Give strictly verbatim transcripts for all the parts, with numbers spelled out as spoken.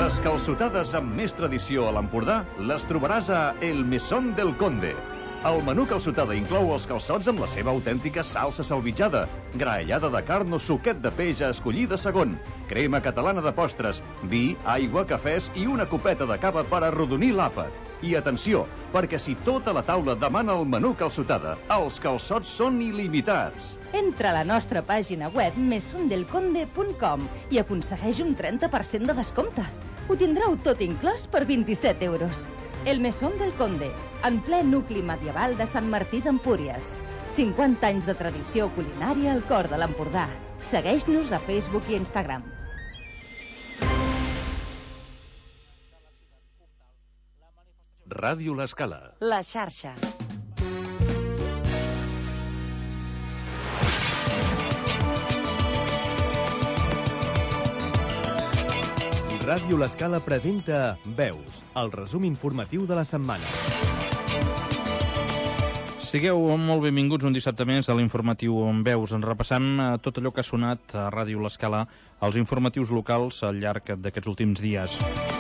Les calçotades amb més tradició a l'Empordà les trobaràs a El Mesón del Conde. El menú calçotada inclou els calçots amb la seva autèntica salsa salvitjada, graellada de carn o suquet de peix a escollir de segon, crema catalana de postres, vi, aigua, cafès i una copeta de cava per arrodonir l'àpat. I atenció, perquè si tota la taula demana el menú calçotada, els calçots són il·limitats. Entra a la nostra pàgina web mesondelconde punt com i aconsegueix un trenta per cent de descompte. Ho tindreu tot inclòs per vint-i-set euros. El Mesón del Conde, en ple nucli medieval de Sant Martí d'Empúries. cinquanta anys de tradició culinària al cor de l'Empordà. Segueix-nos a Facebook i Instagram. Ràdio L'Escala. La xarxa. Ràdio L'Escala presenta Veus, el resum informatiu de la setmana. Sigueu molt benvinguts un dissabte més a l'informatiu en Veus. En repassem tot allò que ha sonat a Ràdio L'Escala, als informatius locals al llarg d'aquests últims dies.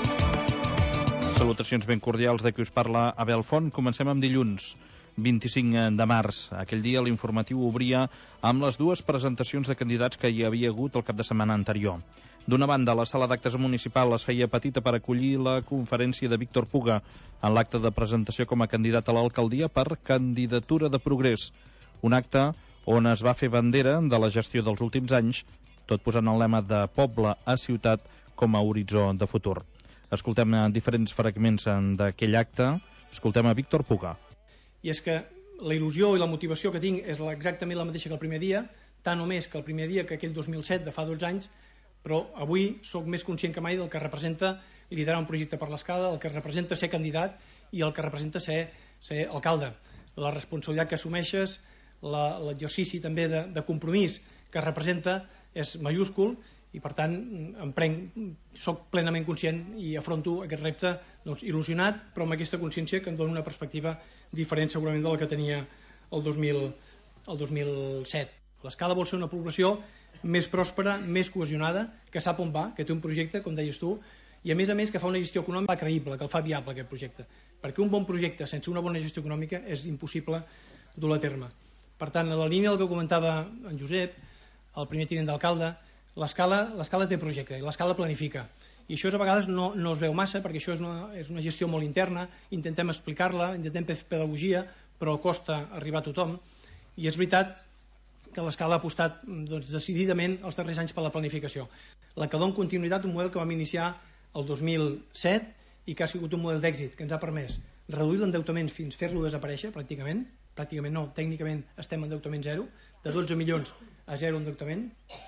Salutacions ben cordials de qui us parla, Abel Font. Comencem amb dilluns, vint-i-cinc de març. Aquell dia l'informatiu obria amb les dues presentacions de candidats que hi havia hagut el cap de setmana anterior. D'una banda, la sala d'actes municipal es feia petita per acollir la conferència de Víctor Puga en l'acte de presentació com a candidat a l'alcaldia per Candidatura de Progrés. Un acte on es va fer bandera de la gestió dels últims anys, tot posant el lema de poble a ciutat com a horitzó de futur. Escoltem diferents fragments d'aquell acte. Escoltem a Víctor Puga. I és que la il·lusió i la motivació que tinc és exactament la mateixa que el primer dia, tant o més que el primer dia que aquell dos mil set, de fa dotze anys, però avui sóc més conscient que mai del que representa liderar un projecte per l'Escala, el que representa ser candidat i el que representa ser, ser alcalde. La responsabilitat que assumeixes, la, l'exercici també de, de compromís que representa és majúscul i per tant em prenc, soc plenament conscient i afronto aquest repte doncs, il·lusionat, però amb aquesta consciència que em dona una perspectiva diferent segurament de la que tenia el dos mil, el dos mil set. L'Escala vol ser una població més pròspera, més cohesionada, que sap on va, que té un projecte, com deies tu, i a més a més que fa una gestió econòmica creïble, que el fa viable aquest projecte, perquè un bon projecte sense una bona gestió econòmica és impossible dur-lo a terme. Per tant, en la línia del que comentava en Josep, el primer tinent d'alcalde, l'Escala l'Escala té projecte, i l'Escala planifica, i això a vegades no, no es veu massa perquè això és una, és una gestió molt interna, intentem explicar-la, intentem fer pedagogia, però costa arribar a tothom, i és veritat que l'Escala ha apostat doncs, decididament els darrers anys per la planificació, la que dona continuïtat a un model que vam iniciar el dos mil set i que ha sigut un model d'èxit que ens ha permès reduir l'endeutament fins fer-lo desaparèixer pràcticament, pràcticament no, tècnicament estem en endeutament zero, de dotze milions a zero endeutament,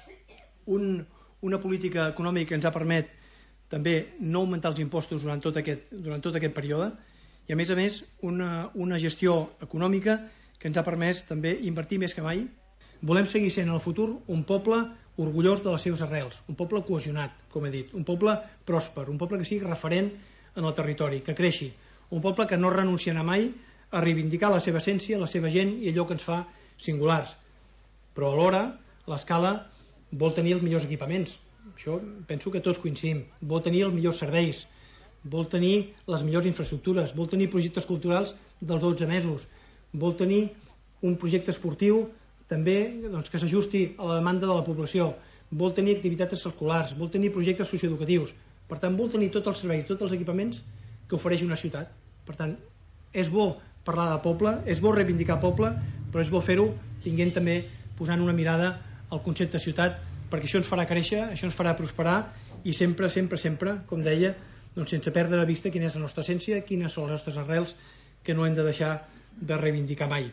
un, una política econòmica que ens ha permès també no augmentar els impostos durant tot aquest, durant tot aquest període i a més a més una, una gestió econòmica que ens ha permès també invertir més que mai. Volem seguir sent en el futur un poble orgullós de les seves arrels, un poble cohesionat, com he dit, un poble pròsper, un poble que sigui referent en el territori, que creixi, un poble que no renunciarà mai a reivindicar la seva essència, la seva gent i allò que ens fa singulars. Però alhora l'Escala vol tenir els millors equipaments, això penso que tots coincidim, vol tenir els millors serveis, vol tenir les millors infraestructures, vol tenir projectes culturals dels dotze mesos, vol tenir un projecte esportiu també doncs, que s'ajusti a la demanda de la població, vol tenir activitats escolars, vol tenir projectes socioeducatius, per tant vol tenir tots els serveis, tots els equipaments que ofereix una ciutat. Per tant, és bo parlar de poble, és bo reivindicar poble, però és bo fer-ho tinguent també posant una mirada al concepte ciutat, perquè això ens farà créixer, això ens farà prosperar i sempre, sempre, sempre, com deia, doncs sense perdre de vista quina és la nostra essència, quines són les nostres arrels que no hem de deixar de reivindicar mai.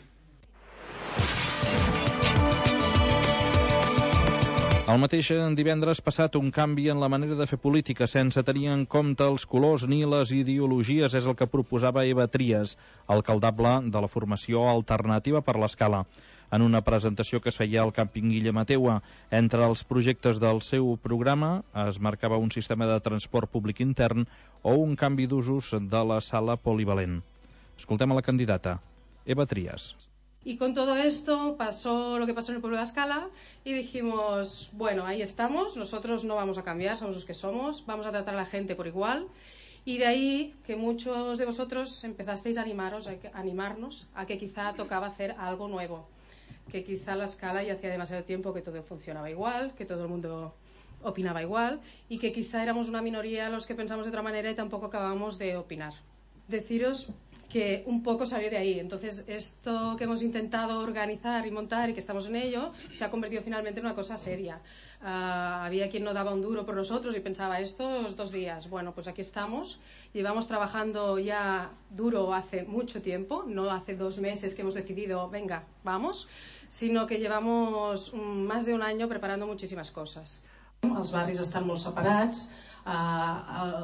El mateix divendres passat un canvi en la manera de fer política sense tenir en compte els colors ni les ideologies és el que proposava Eva Trias, alcaldable de la formació Alternativa per l'Escala. En una presentació que es feia al càmping Guillemateua, entre els projectes del seu programa es marcava un sistema de transport públic intern o un canvi d'usos de la sala polivalent. Escoltem a la candidata, Eva Trias. Y con todo esto pasó lo que pasó en el pueblo de Ascala y dijimos, bueno, ahí estamos, nosotros no vamos a cambiar, somos los que somos, vamos a tratar a la gente por igual. Y de ahí que muchos de vosotros empezasteis a, animaros, a animarnos a que quizá tocaba hacer algo nuevo, que quizá la Scala ya hacía demasiado tiempo que todo funcionaba igual, que todo el mundo opinaba igual y que quizá éramos una minoría los que pensamos de otra manera y tampoco acabamos de opinar. Deciros que un poco salió de ahí. Entonces esto que hemos intentado organizar y montar y que estamos en ello se ha convertido finalmente en una cosa seria. Uh, había quien no daba un duro por nosotros y pensaba estos dos días. Bueno, pues aquí estamos, llevamos trabajando ya duro hace mucho tiempo, no hace dos meses que hemos decidido venga, vamos, sino que llevamos um, más de un año preparando muchísimas cosas. Els barris estan molt separats, uh, el,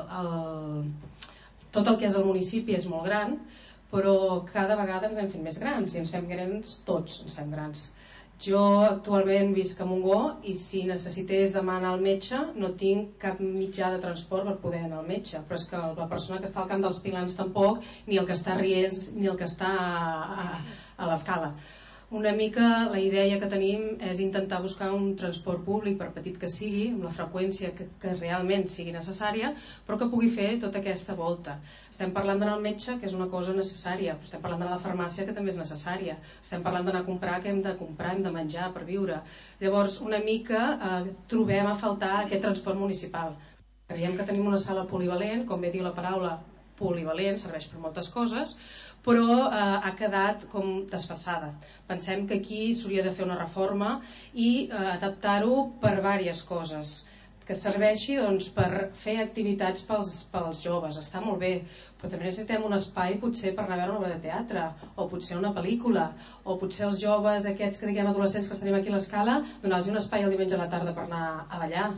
el tot el que és el municipi és molt gran, però cada vegada ens anem fent més grans i ens fem grans tots, ens fem grans. Jo actualment visc a Montgó i si necessités demà anar al metge no tinc cap mitjà de transport per poder anar al metge, però és que la persona que està al Camp dels Pilans tampoc, ni el que està a Riells ni el que està a, a, a l'Escala. Una mica la idea que tenim és intentar buscar un transport públic, per petit que sigui, amb la freqüència que, que realment sigui necessària, però que pugui fer tota aquesta volta. Estem parlant d'anar al metge, que és una cosa necessària, però estem parlant d'anar a la farmàcia, que també és necessària. Estem parlant d'anar a comprar, que hem de comprar, hem de menjar per viure. Llavors, una mica eh, trobem a faltar aquest transport municipal. Creiem que tenim una sala polivalent, com bé diu la paraula, polivalent, serveix per moltes coses, però eh, ha quedat com desfasada. Pensem que aquí s'hauria de fer una reforma i eh, adaptar-ho per diverses coses, que serveixi doncs, per fer activitats pels, pels joves, està molt bé, però també necessitem un espai potser per anar a veure una obra de teatre, o potser una pel·lícula, o potser els joves aquests que diguem adolescents que tenim aquí a l'Escala, donar-los un espai el diumenge a la tarda per anar a ballar.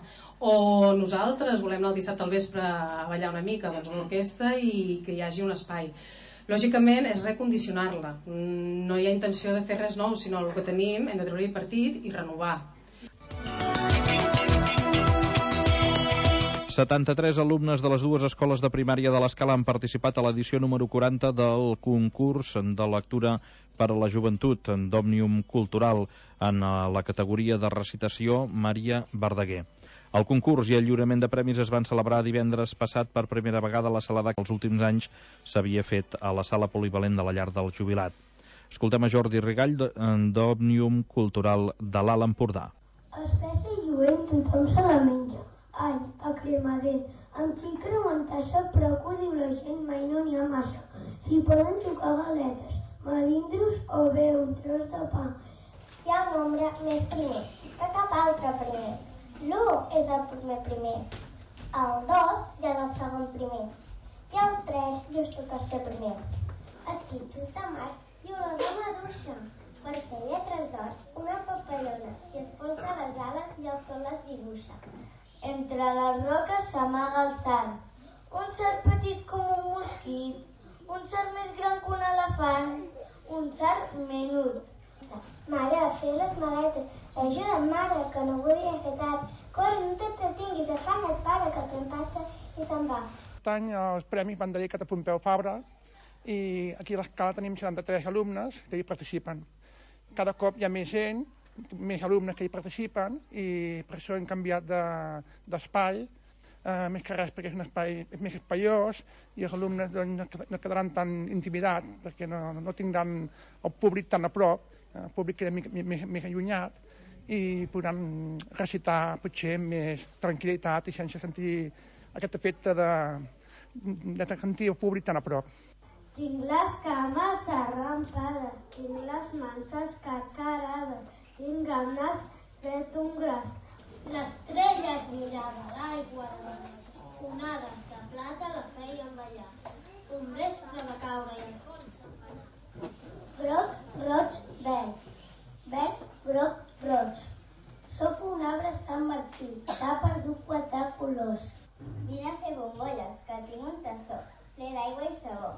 O nosaltres volem anar el dissabte al vespre a ballar una mica, doncs una orquestra i que hi hagi un espai. Lògicament és recondicionar-la, no hi ha intenció de fer res nou, sinó el que tenim hem de treure-hi partit i renovar. setanta-tres alumnes de les dues escoles de primària de l'Escala han participat a l'edició número quaranta del concurs de lectura per a la joventut d'Òmnium Cultural en la categoria de recitació Maria Verdaguer. El concurs i el lliurament de premis es van celebrar divendres passat per primera vegada a la sala que els últims anys s'havia fet a la sala polivalent de la llar del jubilat. Escoltem a Jordi Rigall d'Òmnium Cultural de l'Alt Empordà. Espècie lluent, tothom se la menja. Ai, a cremadet, amb xicre o en tassa, però que ho diu la gent, mai no n'hi ha massa. S'hi poden jugar galetes, melindros o bé un tros de pa. Hi ha un nombre més primer que cap altre primer. L'u és el primer primer, el dos ja és el segon primer i el tres ja és el tercer primer. Esquitxos de mar i olor de maduixa. Per fer lletres d'or, una papallona s'hi espolsa les ales i el sol les dibuixa. Entre les roques s'amaga el sal. Un cert petit com un mosquit, un cert més gran que un elefant, un cert menut. Mare, fes les maletes. Ajuda'm, mare, que no volia fer tard. Corre, no t'entretinguis, afanya't, pare, que el temps passa i se'n va. Aquest any els premis van dedicar a Pompeu Fabra i aquí a l'Escala tenim setanta-tres alumnes que hi participen. Cada cop hi ha més gent, més alumnes que hi participen i per això hem canviat d'espai, eh, més que res perquè és un espai és més espaiós i els alumnes doncs, no quedaran tan intimidats perquè no, no tindran el públic tan a prop, el públic queda més, més, més allunyat i podran recitar potser amb més tranquil·litat i sense sentir aquest efecte de, de sentir el públic tan a prop. Tinc les cames arrampades, tinc les mans escacarades, tinc ganes fet ungles. L'estrella es mirava l'aigua de les onades de plata la feien ballar. Un vespre va caure i el fons s'enfadà. Groc, roig, verd. Verd, groc, roig. Soc un arbre Sant Martí, t'ha perdut quatre colors. Vine a fer bombolles, que tinc un tassó, ple d'aigua i sabó.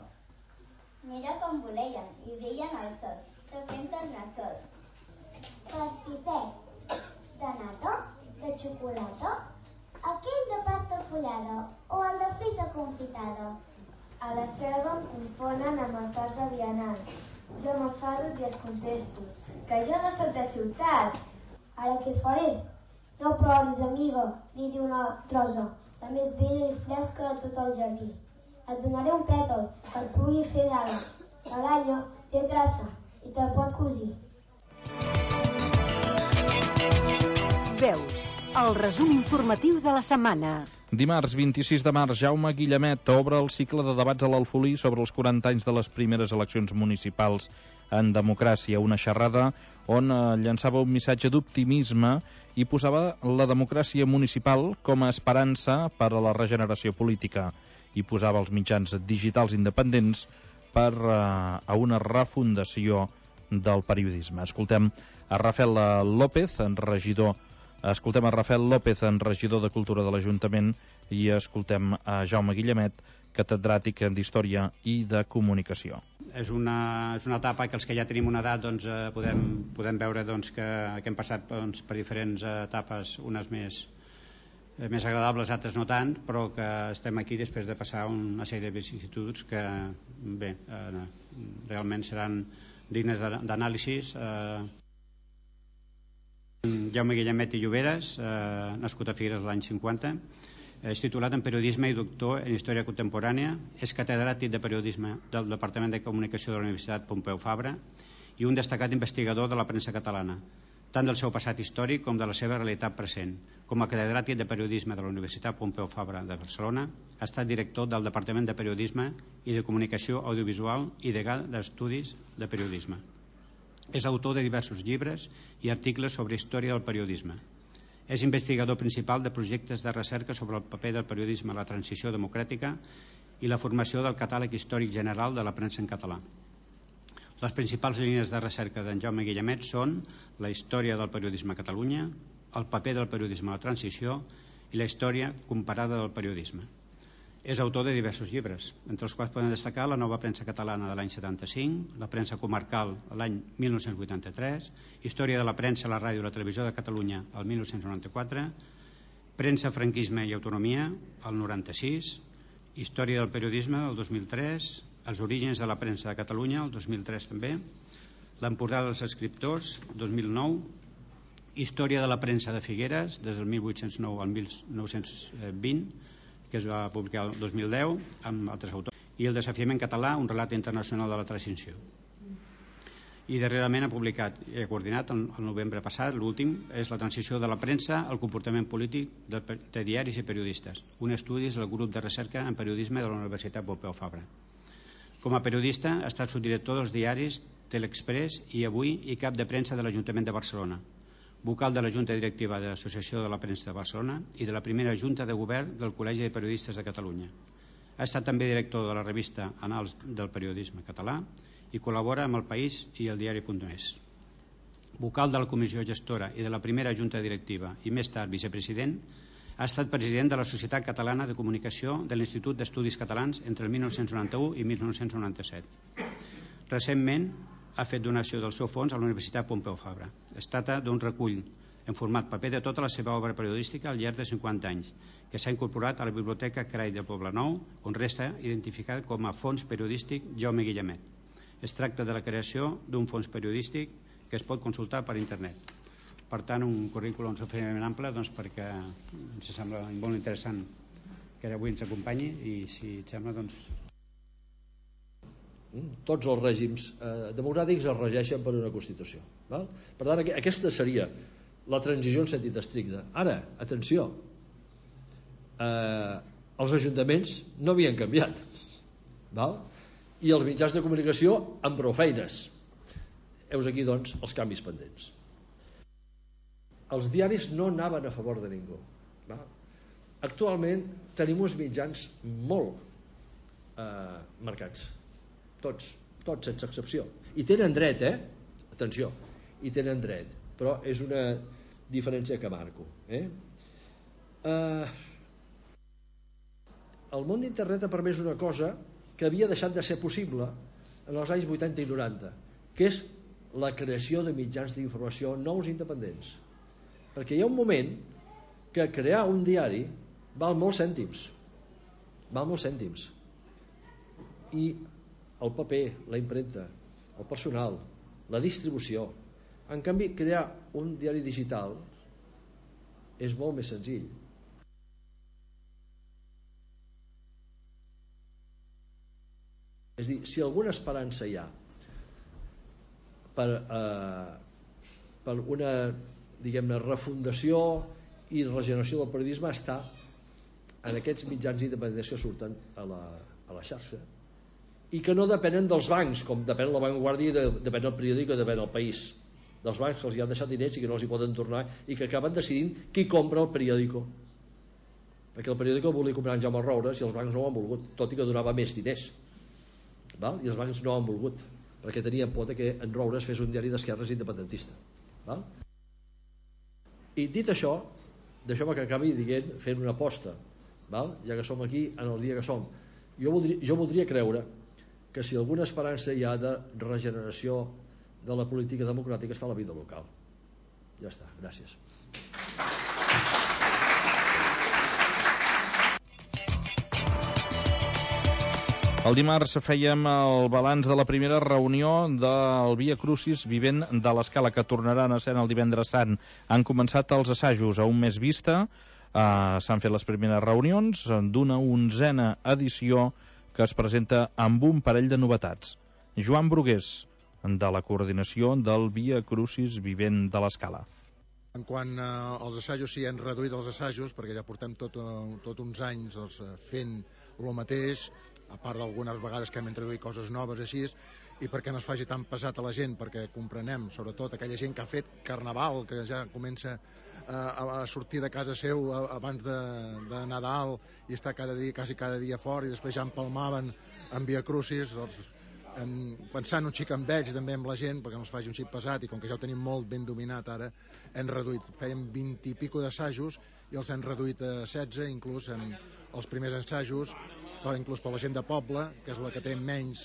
Mira com voleien i brillen al sol, que fem tornassols. Pastisset, de nató, de xocolata, aquell de pasta fullada o el de fruita confitada. A la selva em confonen amb el cas de Vianant. Jo m'enfado i es contesto, que jo no sóc de ciutat. Ara què faré? No ploris, amiga, li diu una rosa, la més bella i fresca de tot el jardí. Et donaré un pètal que et pugui fer d'ala. L'aranya té traça i te'l pot cosir. Veus, el resum informatiu de la setmana. Dimarts vint-i-sis de març, Jaume Guillemet obre el cicle de debats a l'Alfolí sobre els quaranta anys de les primeres eleccions municipals en democràcia, una xerrada on llançava un missatge d'optimisme i posava la democràcia municipal com a esperança per a la regeneració política i posava els mitjans digitals independents per a una refundació del periodisme. Escoltem a Rafael López, en regidor Escoltem a Rafael López, en regidor de Cultura de l'Ajuntament, i escoltem a Jaume Guillemet, catedràtic d'Història i de Comunicació. És una, és una etapa que els que ja tenim una edat doncs, eh, podem, podem veure doncs, que, que hem passat doncs, per diferents etapes, unes més, eh, més agradables, altres no tant, però que estem aquí després de passar una sèrie de vicissituds que bé, eh, realment seran dignes d'anàlisis. Eh, Jaume Guillemet i Lloberes, eh, nascut a Figueres l'any cinquanta, és titulat en Periodisme i doctor en Història Contemporània, és catedràtic de Periodisme del Departament de Comunicació de la Universitat Pompeu Fabra i un destacat investigador de la premsa catalana, tant del seu passat històric com de la seva realitat present. Com a catedràtic de Periodisme de la Universitat Pompeu Fabra de Barcelona, ha estat director del Departament de Periodisme i de Comunicació Audiovisual i degà d'Estudis de Periodisme. És autor de diversos llibres i articles sobre història del periodisme. És investigador principal de projectes de recerca sobre el paper del periodisme a la transició democràtica i la formació del catàleg històric general de la premsa en català. Les principals línies de recerca d'en Jaume Guillemet són la història del periodisme a Catalunya, el paper del periodisme a la transició i la història comparada del periodisme. És autor de diversos llibres, entre els quals podem destacar La nova premsa catalana de l'any setanta-cinc, La premsa comarcal l'any mil nou-cents vuitanta-tres, Història de la premsa, la ràdio i la televisió de Catalunya el mil nou-cents noranta-quatre, Premsa, franquisme i autonomia el noranta-sis, Història del periodisme el dos mil tres, Els orígens de la premsa de Catalunya el dos mil tres també, L'Empordà dels escriptors dos mil nou, Història de la premsa de Figueres des del mil vuit-cents nou al mil nou-cents vint, que es va publicar el dos mil deu amb altres autors, i El desafiament català, un relat internacional de la transició. I darrerament ha publicat i ha coordinat el, el novembre passat, l'últim, és La transició de la premsa, el comportament polític de, de diaris i periodistes, un estudi del grup de recerca en periodisme de la Universitat Pompeu Fabra. Com a periodista ha estat subdirector dels diaris Telexpress i Avui i cap de premsa de l'Ajuntament de Barcelona, vocal de la Junta Directiva de l'Associació de la Premsa de Barcelona i de la primera Junta de Govern del Col·legi de Periodistes de Catalunya. Ha estat també director de la revista Anals del Periodisme Català i col·labora amb El País i el diari punt es. Vocal de la Comissió Gestora i de la primera Junta Directiva i més tard vicepresident, ha estat president de la Societat Catalana de Comunicació de l'Institut d'Estudis Catalans entre el mil nou-cents noranta-u i mil nou-cents noranta-set. Recentment ha fet donació del seu fons a la Universitat Pompeu Fabra. Es tracta d'un recull en format paper de tota la seva obra periodística al llarg de cinquanta anys, que s'ha incorporat a la Biblioteca Crai de Poblenou, on resta identificat com a Fons Periodístic Jaume Guillemet. Es tracta de la creació d'un fons periodístic que es pot consultar per internet. Per tant, un currículum suficientment ample doncs, perquè ens sembla molt interessant que avui ens acompanyi i si et sembla doncs... Tots els règims eh, democràtics es regeixen per una Constitució, val? Per tant, aquesta seria la transició en sentit estricte. Ara, atenció, eh, els ajuntaments no havien canviat, val? I els mitjans de comunicació amb prou feines. Heus aquí doncs els canvis pendents. Els diaris no anaven a favor de ningú, val? Actualment tenim uns mitjans molt eh, marcats, tots, tots sense excepció, i tenen dret, eh? Atenció, i tenen dret, però és una diferència que marco, eh? Eh, el món d'internet ha permès una cosa que havia deixat de ser possible en els anys vuitanta i noranta, que és la creació de mitjans d'informació nous independents, perquè hi ha un moment que crear un diari val molts cèntims, val molts cèntims, i el paper, la impremta, el personal, la distribució. En canvi, crear un diari digital és molt més senzill. És dir, si alguna esperança hi ha per, eh, per una, diguem-ne, refundació i regeneració del periodisme, està en aquests mitjans d'independença que surten a la, a la xarxa i que no depenen dels bancs, com depèn la Vanguardia, depèn el periòdic o depèn el País, dels bancs que els hi han deixat diners i que no els hi poden tornar i que acaben decidint qui compra el periòdico, perquè el periòdico el volia comprar en Jaume Roures i els bancs no ho han volgut, tot i que donava més diners, val? I els bancs no ho han volgut perquè tenien por que en Roures fes un diari d'esquerres independentista, val? I dit això, deixeu-me que acabi dient, fent una aposta, val? Ja que som aquí en el dia que som, jo voldria, jo voldria creure que si alguna esperança hi ha de regeneració de la política democràtica està a la vida local. Ja està, gràcies. El dimarts fèiem el balanç de la primera reunió del Via Crucis Vivent de l'Escala, que tornaran a escena el divendres sant. Han començat els assajos a un mes vista, eh, s'han fet les primeres reunions d'una onzena edició que es presenta amb un parell de novetats. Joan Brugués, de la coordinació del Via Crucis Vivent de l'Escala. En quant eh, als assajos, sí, han reduït els assajos, perquè ja portem tot, tot uns anys doncs, fent el mateix, a part d'algunes vegades que hem introduït coses noves així, i perquè no es faci tan pesat a la gent, perquè comprenem, sobretot aquella gent que ha fet carnaval, que ja comença eh, a sortir de casa seu abans de, de Nadal i està cada dia, quasi cada dia fora, i després ja empalmaven en Via Crucis, doncs, em, pensant un xic amb ells, també amb la gent, perquè no es faci un xic pesat, i com que ja ho tenim molt ben dominat ara, hem reduït, fèiem vint i pico d'assajos i els hem reduït a setze, inclús en els primers assajos, però inclús per la gent de poble, que és la que té menys,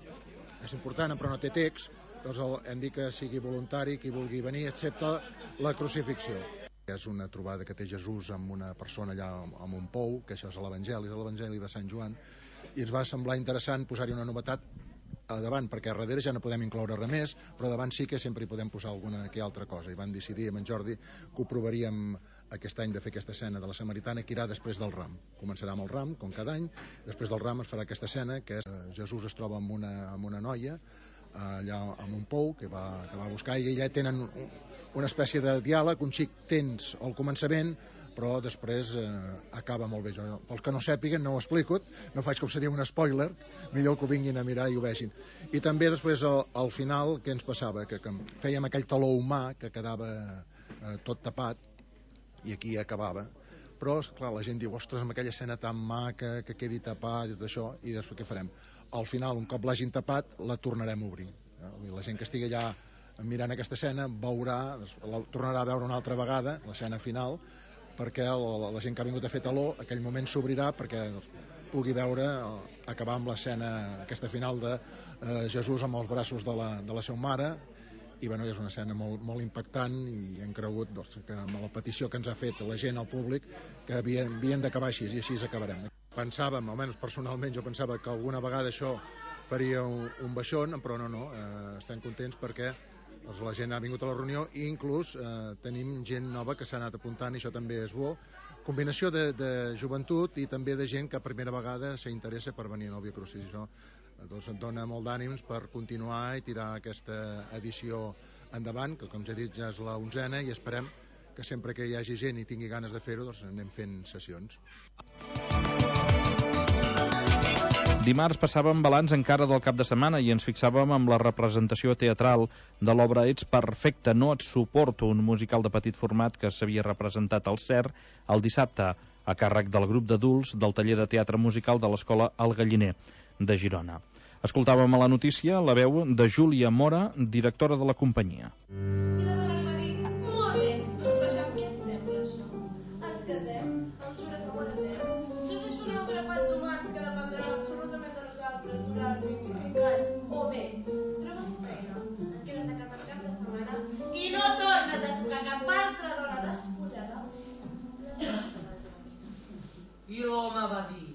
és important, però no té text, doncs el, hem dit que sigui voluntari qui vulgui venir, excepte la crucifixió. És una trobada que té Jesús amb una persona allà amb un pou, que això és l'Evangeli, és l'Evangeli de Sant Joan, i ens va semblar interessant posar-hi una novetat a davant, perquè a darrere ja no podem incloure res més, però davant sí que sempre hi podem posar alguna que altra cosa, i van decidir amb en Jordi que ho provaríem aquest any de fer aquesta escena de la Samaritana, que irà després del ram. Començarà amb el ram, com cada any, després del ram es farà aquesta escena, que és, eh, Jesús es troba amb una, amb una noia, eh, allà amb un pou, que va, que va buscar, i ja tenen un, una espècie de diàleg, un xic tens al començament, però després eh, acaba molt bé. Jo, pels que no sàpiguen, no ho explico, no faig com se diu un spoiler, millor que ho vinguin a mirar i ho vegin. I també després al, al final, què ens passava? Que, que fèiem aquell taló humà que quedava eh, tot tapat, i aquí acabava, però clar, la gent diu, ostres, amb aquella escena tan maca que quedi tapat i tot això, i després què farem? Al final, un cop l'hagin tapat, la tornarem a obrir. La gent que estigui allà mirant aquesta escena veurà, la tornarà a veure una altra vegada, l'escena final, perquè la, la gent que ha vingut a fer taló, aquell moment s'obrirà perquè pugui veure, acabar amb l'escena aquesta final de eh, Jesús amb els braços de la, de la seva mare, i bueno, és una escena molt, molt impactant, i hem cregut doncs, que amb la petició que ens ha fet la gent al públic que havien, havien d'acabar així, i així acabarem. Pensàvem, almenys personalment jo pensava que alguna vegada això faria un, un baixón, però no, no, eh, estem contents perquè doncs, la gent ha vingut a la reunió, i inclús eh, tenim gent nova que s'ha anat apuntant, i això també és bo, combinació de, de joventut i també de gent que a primera vegada s'interessa per venir al Via Crucis. Això doncs et dona molt d'ànims per continuar i tirar aquesta edició endavant, que com ja he dit ja és la onzena, i esperem que sempre que hi hagi gent i tingui ganes de fer-ho, doncs anem fent sessions. Dimarts passàvem balanç encara del cap de setmana i ens fixàvem amb la representació teatral de l'obra Ets perfecte, no et suporto, un musical de petit format que s'havia representat al C E R el dissabte, a càrrec del grup d'adults del taller de teatre musical de l'escola El Galliner de Girona. Escoltàvem a la notícia la veu de Júlia Mora, directora de la companyia. I la dona li va dir, molt bé, doncs vejam què et sembla això. Ens casem, em jures que ho anem. Jo deixo una obra per humans que dependrà absolutament de nosaltres durant vint-i-cinc anys, o bé, trobes feina, et quedes a casa cap de setmana i no tornes a tocar cap altra dona despullada. I l'home va dir,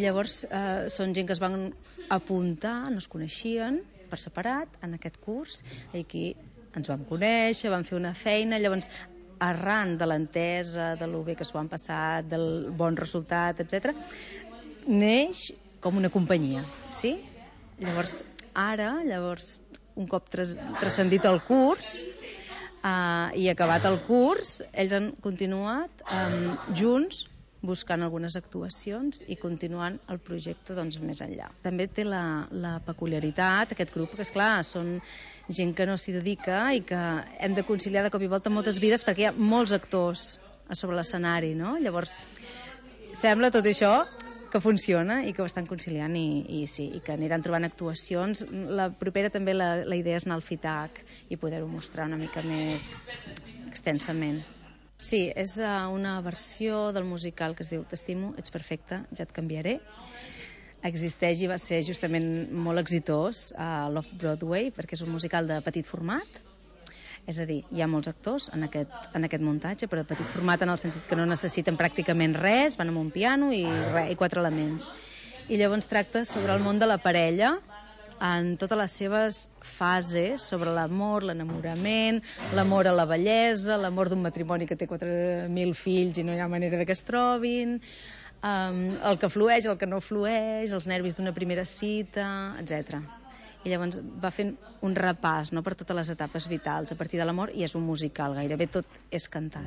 Llavors, eh, són gent que es van apuntar, no es coneixien, per separat, en aquest curs. Aquí ens vam conèixer, vam fer una feina, llavors, arran de l'entesa, de lo bé que s'ho han passat, del bon resultat, etcètera, neix com una companyia, sí? Llavors, ara, llavors, un cop tras, transcendit el curs uh, i acabat el curs, ells han continuat um, junts buscant algunes actuacions i continuant el projecte doncs, més enllà. També té la, la peculiaritat, aquest grup, que és clar, són gent que no s'hi dedica i que hem de conciliar de cop i volta moltes vides perquè hi ha molts actors a sobre l'escenari, no? Llavors, sembla tot això que funciona i que ho estan conciliant i, i sí, i que aniran trobant actuacions. La propera també la, la idea és anar al FITAC i poder-ho mostrar una mica més extensament. Sí, és uh, una versió del musical que es diu T'estimo, ets perfecte, ja et canviaré. Existeix i va ser justament molt exitós a l'Off-Broadway perquè és un musical de petit format. És a dir, hi ha molts actors en aquest, en aquest muntatge, però de petit format en el sentit que no necessiten pràcticament res, van amb un piano i, re, i quatre elements. I llavors tracta sobre el món de la parella, en totes les seves fases, sobre l'amor, l'enamorament, l'amor a la bellesa, l'amor d'un matrimoni que té quatre mil fills i no hi ha manera de que es trobin, um, el que flueix, el que no flueix, els nervis d'una primera cita, etcètera. I llavors va fent un repàs, no?, per totes les etapes vitals a partir de l'amor, i és un musical, gairebé tot és cantat.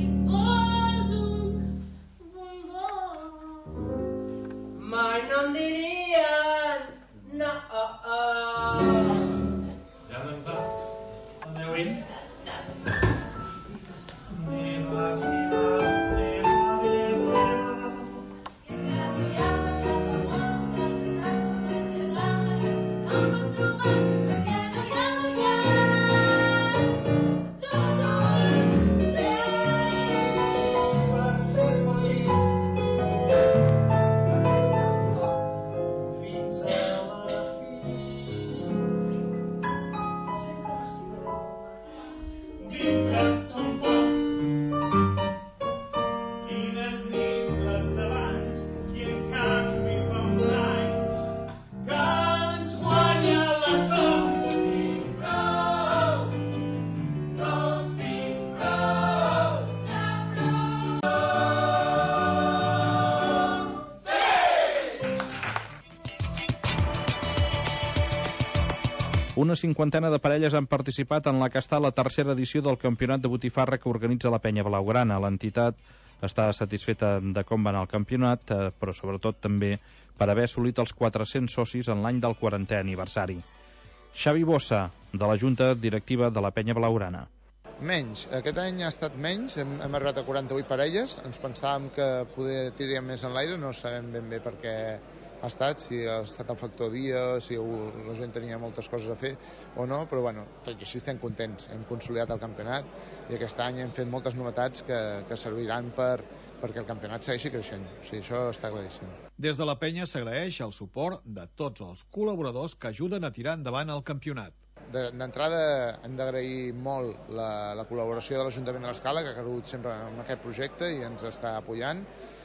Mai no em dirien no, oh, oh. Ja n'hem dat, aneu in. Neva, neva, neva, neva. Una cinquantena de parelles han participat en la que està la tercera edició del campionat de botifarra que organitza la Penya Blaugrana. L'entitat està satisfeta de com va anar el campionat, però sobretot també per haver assolit els quatre-cents socis en l'any del quarantè aniversari. Xavi Bossa, de la Junta Directiva de la Penya Blaugrana. Menys. Aquest any ha estat menys, hem, hem arribat a quaranta-vuit parelles, ens pensàvem que poder tiraríem més en l'aire, no sabem ben bé per què ha estat, si ha estat el factor dia, si la gent tenia moltes coses a fer o no, però bueno, tot i així estem contents, hem consolidat el campionat i aquest any hem fet moltes novetats que, que serviran per, perquè el campionat segueixi creixent, o sigui, això està claríssim. Des de la penya s'agraeix el suport de tots els col·laboradors que ajuden a tirar endavant el campionat. D'entrada hem d'agrair molt la, la col·laboració de l'Ajuntament de l'Escala, que ha cregut sempre en aquest projecte i ens està apoyant,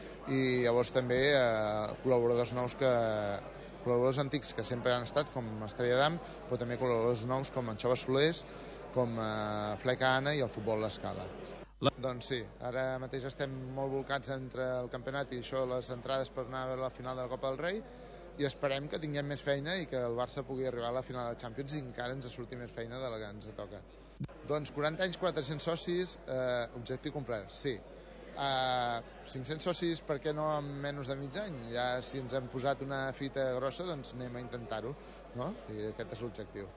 i llavors també eh, col·laboradors nous que col·laboradors antics que sempre han estat com Estrella d'Am, però també col·laboradors nous com en Xova Solés, com eh, Fleca Anna i el futbol l'Escala. La... Doncs sí, ara mateix estem molt volcats entre el campionat i això, les entrades per anar a veure la final de la Copa del Rei, i esperem que tinguem més feina i que el Barça pugui arribar a la final de Champions i encara ens surti més feina de la que ens toca. Doncs quaranta anys, quatre-cents socis, eh, objectiu complert, sí. Uh, cinc-cents socis, per què no en menys de mig any? Ja si ens hem posat una fita grossa, doncs anem a intentar-ho, no? I aquest és l'objectiu.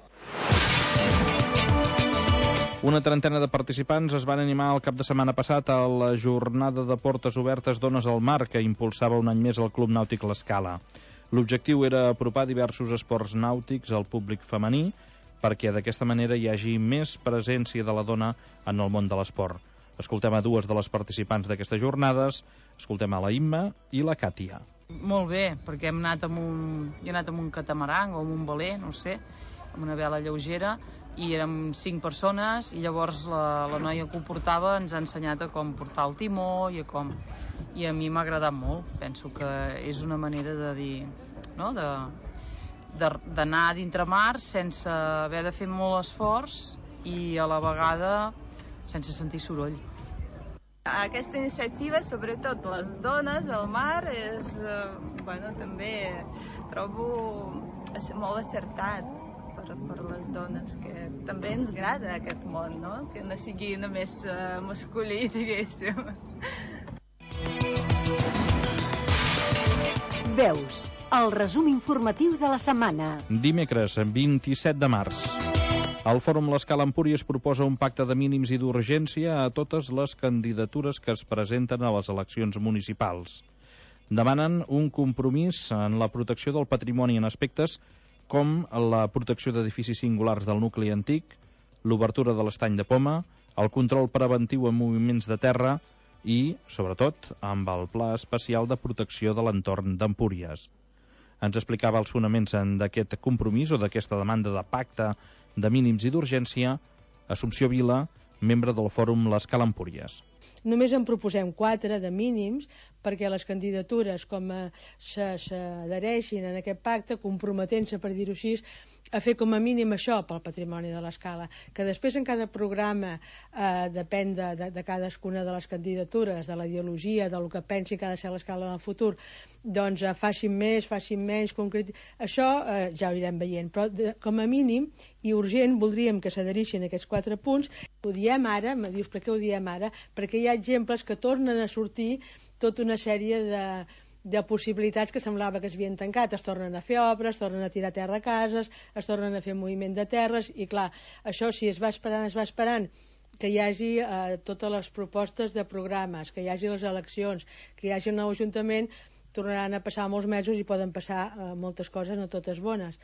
Una trentena de participants es van animar el cap de setmana passat a la jornada de portes obertes Dones al Mar, que impulsava un any més el Club Nàutic L'Escala. L'objectiu era apropar diversos esports nàutics al públic femení, perquè d'aquesta manera hi hagi més presència de la dona en el món de l'esport. Escoltem a dues de les participants d'aquestes jornades, escoltem a la Imma i la Càtia. Molt bé, perquè hem anat amb un, he anat amb un catamaran o amb un veler, no sé, amb una vela lleugera, i érem cinc persones i llavors la, la noia que ho portava ens ha ensenyat a com portar el timó i a com... I a mi m'ha agradat molt. Penso que és una manera de dir, no?, de, de, d'anar dintre mar sense haver de fer molt esforç i a la vegada sense sentir soroll. Aquesta iniciativa, sobretot les dones al mar, és, eh, bueno, també trobo molt acertat per, per les dones, que també ens agrada aquest món, no?, que no sigui només eh, masculí, diguéssim. Veus, el resum informatiu de la setmana. Dimecres, vint-i-set de març. El Fòrum L'Escala Empúries proposa un pacte de mínims i d'urgència a totes les candidatures que es presenten a les eleccions municipals. Demanen un compromís en la protecció del patrimoni en aspectes com la protecció d'edificis singulars del nucli antic, l'obertura de l'estany de Poma, el control preventiu en moviments de terra i, sobretot, amb el Pla Especial de Protecció de l'Entorn d'Empúries. Ens explicava els fonaments d'aquest compromís o d'aquesta demanda de pacte de mínims i d'urgència Assumpció Vila, membre del Fòrum L'Escala Empúries. Només en proposem quatre de mínims perquè les candidatures, com s'adhereixin en aquest pacte, comprometent-se, per dir-ho així, a fer com a mínim això pel patrimoni de l'Escala, que després en cada programa eh, depèn de, de, de cadascuna de les candidatures, de la ideologia, del que pensi que ha de ser l'Escala en el futur, doncs eh, facin més, facin menys, concret... Això eh, ja ho irem veient, però de, com a mínim i urgent voldríem que s'adherissin aquests quatre punts. Ho diem ara, me dius per què ho diem ara? Perquè hi ha exemples que tornen a sortir tota una sèrie de... de possibilitats que semblava que es havien tancat. Es tornen a fer obres, es tornen a tirar terra a cases, es tornen a fer moviment de terres, i clar, això si es va esperant, es va esperant que hi hagi eh, totes les propostes de programes, que hi hagi les eleccions, que hi hagi un nou ajuntament, tornaran a passar molts mesos i poden passar eh, moltes coses, no totes bones.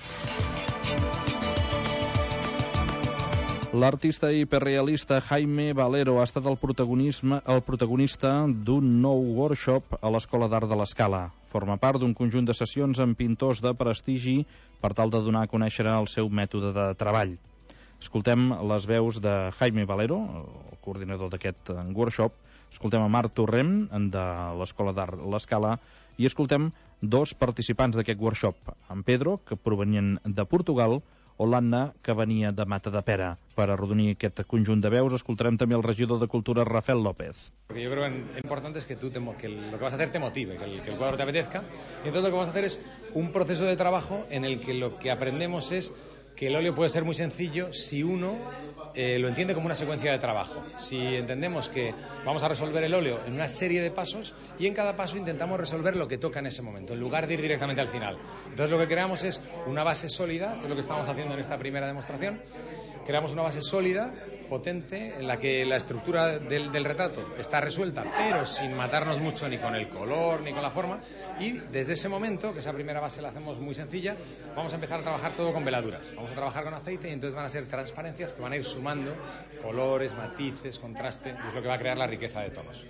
L'artista hiperrealista Jaime Valero ha estat el, protagonisme, el protagonista d'un nou workshop a l'Escola d'Art de l'Escala. Forma part d'un conjunt de sessions amb pintors de prestigi per tal de donar a conèixer el seu mètode de treball. Escoltem les veus de Jaime Valero, el coordinador d'aquest workshop. Escoltem a Marc Torrent, de l'Escola d'Art de l'Escala, i escoltem dos participants d'aquest workshop, en Pedro, que provenien de Portugal, o l'Anna, que venia de Matadepera. Per arrodonir aquest conjunt de veus, escoltarem també el regidor de Cultura, Rafael López. Porque yo creo que lo importante es que, tú te, que lo que vas a hacer te motive, que el, que el cuadro te apetezca. Y entonces lo que vamos a hacer es un proceso de trabajo en el que lo que aprendemos es que el óleo puede ser muy sencillo si uno eh, lo entiende como una secuencia de trabajo. Si entendemos que vamos a resolver el óleo en una serie de pasos y en cada paso intentamos resolver lo que toca en ese momento, en lugar de ir directamente al final. Entonces lo que creamos es una base sólida, que es lo que estamos haciendo en esta primera demostración. Creamos una base sólida, potente, en la que la estructura del, del retrato está resuelta, pero sin matarnos mucho ni con el color ni con la forma. Y desde ese momento, que esa primera base la hacemos muy sencilla, vamos a empezar a trabajar todo con veladuras. Vamos a trabajar con aceite y entonces van a ser transparencias que van a ir sumando colores, matices, contraste, y es lo que va a crear la riqueza de tonos.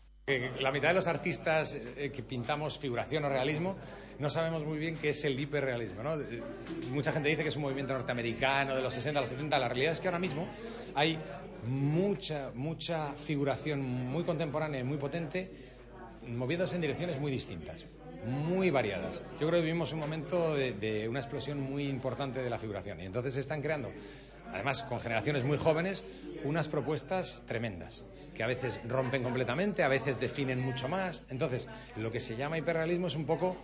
La mitad de los artistas que pintamos figuración o realismo no sabemos muy bien qué es el hiperrealismo, ¿no? Mucha gente dice que es un movimiento norteamericano de los sesenta a los setenta. La realidad es que ahora mismo hay mucha, mucha figuración muy contemporánea y muy potente, moviéndose en direcciones muy distintas, muy variadas. Yo creo que vivimos un momento de, de una explosión muy importante de la figuración, y entonces se están creando, además con generaciones muy jóvenes, unas propuestas tremendas, que a veces rompen completamente, a veces definen mucho más. Entonces, lo que se llama hiperrealismo es un poco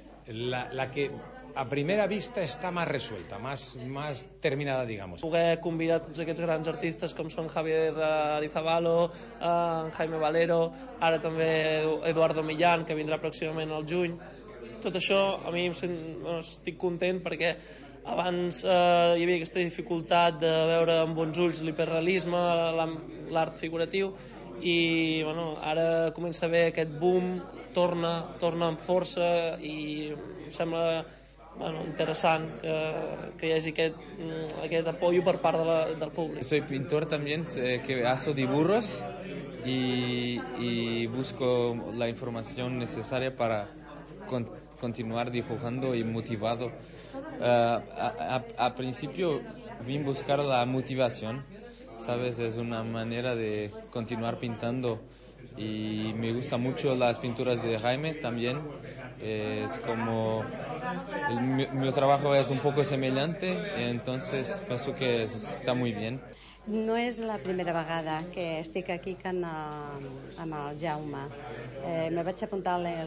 la, la que a primera vista està més resuelta, més, més terminada, digamos. Poder convidar tots aquests grans artistes com són Javier Arizabalo, eh, Jaime Valero, ara també Eduardo Millán, que vindrà pròximament al juny. Tot això a mi em sent, bueno, estic content perquè abans eh, hi havia aquesta dificultat de veure amb bons ulls l'hiperrealisme, l'art figuratiu, i bueno, ara comença a haver aquest boom, torna, torna amb força, i em sembla bueno, interessant que, que hi hagi aquest, aquest apoyo per part de la, del públic. Soy pintor también, eh, que hago dibujos y, y busco la información necesaria para con, continuar dibujando y motivado. Uh, a, a, a principio vine a buscar la motivación, ¿sabes? Es una manera de continuar pintando y me gustan mucho las pinturas de Jaime también. Es como el, mi, mi trabajo es un poco semejante, entonces pienso que está muy bien. No és la primera vegada que estic aquí amb el, amb el Jaume. Eh, me vaig apuntar a